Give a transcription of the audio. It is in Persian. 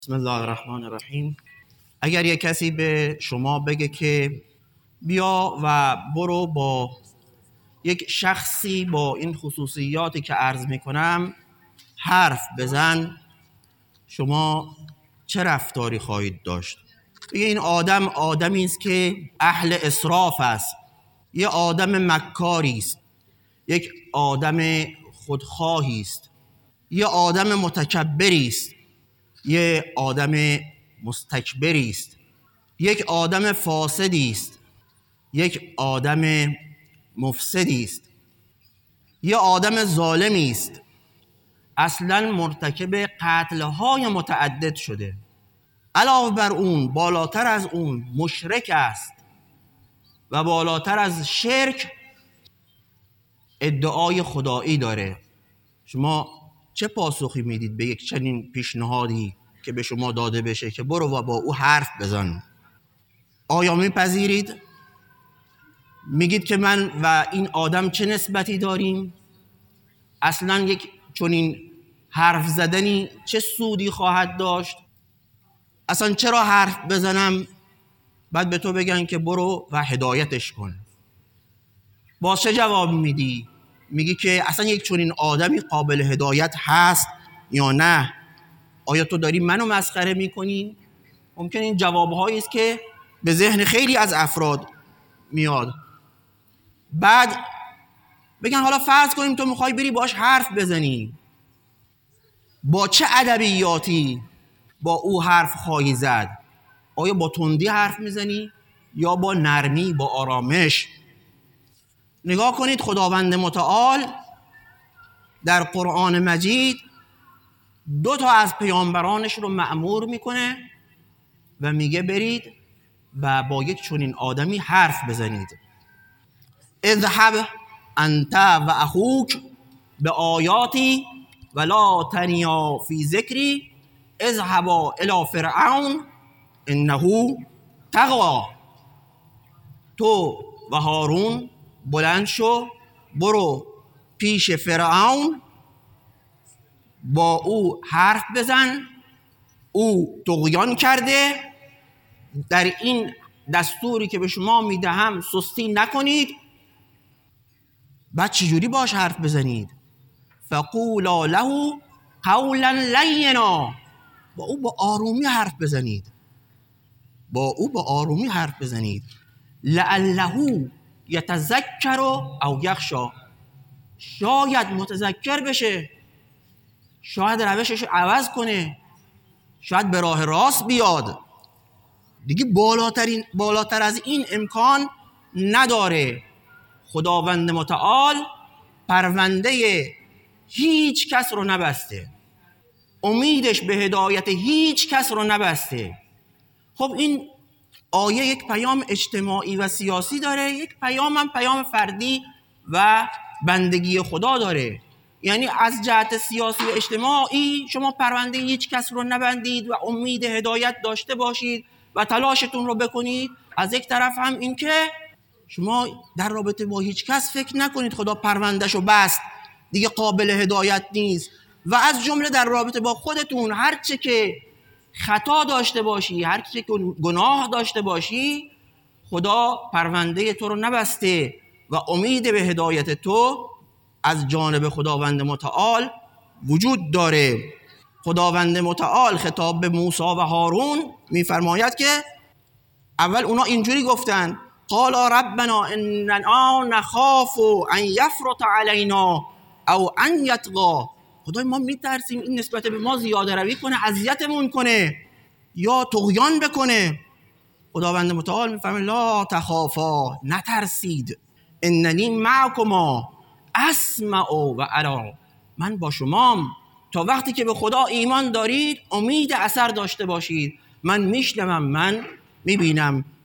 بسم الله الرحمن الرحیم. اگر یک کسی به شما بگه که بیا و برو با یک شخصی با این خصوصیاتی که عرض میکنم حرف بزن، شما چه رفتاری خواهید داشت؟ بگه این آدم آدمی است که اهل اسراف است، یه آدم مکاری است، یک آدم خودخواهی است، یه آدم متکبری است، یه آدم مستکبری است، یک آدم فاسدی است، یک آدم مفسدی است، یه آدم ظالمی است، اصلا مرتکب قتل‌های متعدد شده، علاوه بر اون بالاتر از اون مشرک است و بالاتر از شرک ادعای خدایی داره. شما چه پاسخی میدید به یک چنین پیشنهادی که به شما داده بشه که برو و با او حرف بزن؟ آیا میپذیرید؟ میگید که من و این آدم چه نسبتی داریم؟ اصلا یک چنین حرف زدنی چه سودی خواهد داشت؟ اصلا چرا حرف بزنم؟ بعد به تو بگن که برو و هدایتش کن. با چه جواب میدی؟ میگی که اصلا یک چنین آدمی قابل هدایت هست یا نه؟ آیا تو داری منو مسخره میکنی؟ ممکن این جوابهایی است که به ذهن خیلی از افراد میاد. بعد بگن حالا فرض کنیم تو میخوای بری باش حرف بزنی، با چه ادبیاتی با او حرف خواهی زد؟ آیا با تندی حرف میزنی یا با نرمی، با آرامش؟ نگاه کنید خداوند متعال در قرآن مجید 2 تا از پیامبرانش رو مأمور میکنه و میگه برید و با یک چنین آدمی حرف بزنید. اذهب انت و اخوک به آیاتی ولا تنیا فی ذکری اذهبا الی فرعون انه طغی. تو و هارون بلند شو، برو پیش فرعون، با او حرف بزن، او طغیان کرده، در این دستوری که به شما میدهم سستی نکنید. بعد چجوری باش حرف بزنید؟ فقولا له قولا لینا، با او با آرومی حرف بزنید، با او با آرومی حرف بزنید. لعله یتذکر او یخشی، شاید متذکر بشه، شاید روشش عوض کنه، شاید به راه راست بیاد. دیگه بالاتر از این امکان نداره. خداوند متعال پرونده هیچ کس رو نبسته، امیدش به هدایت هیچ کس رو نبسته. خب این آیه یک پیام اجتماعی و سیاسی داره، یک پیام هم پیام فردی و بندگی خدا داره. یعنی از جهت سیاسی و اجتماعی شما پرونده هیچ کس رو نبندید و امید هدایت داشته باشید و تلاشتون رو بکنید. از یک طرف هم این که شما در رابطه با هیچ کس فکر نکنید خدا پروندهشو بست دیگه قابل هدایت نیست. و از جمله در رابطه با خودتون هرچه که خطا داشته باشی، هرچه که گناه داشته باشی، خدا پرونده تو رو نبسته و امید به هدایت تو از جانب خداوند متعال وجود داره. خداوند متعال خطاب به موسی و هارون میفرماید که اول اونا اینجوری گفتن قالا ربنا اننا نخاف ان یفرط علینا او ان یطغی، خدای ما میترسیم این نسبت به ما زیاده روی کنه، اذیتمون کنه یا طغیان بکنه. خداوند متعال میفرماید لا تخافا، نترسید، اننی معکما اسمع و اری، من با شمام. تا وقتی که به خدا ایمان دارید امید اثر داشته باشید، من میشنوم، من میبینم.